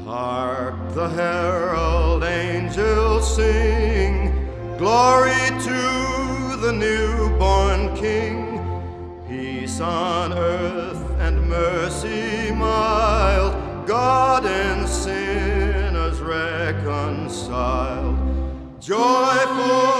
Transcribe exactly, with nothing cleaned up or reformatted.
Hark the herald angels sing, glory to the newborn King. Peace on earth and mercy mild, God and sinners reconciled. Joyful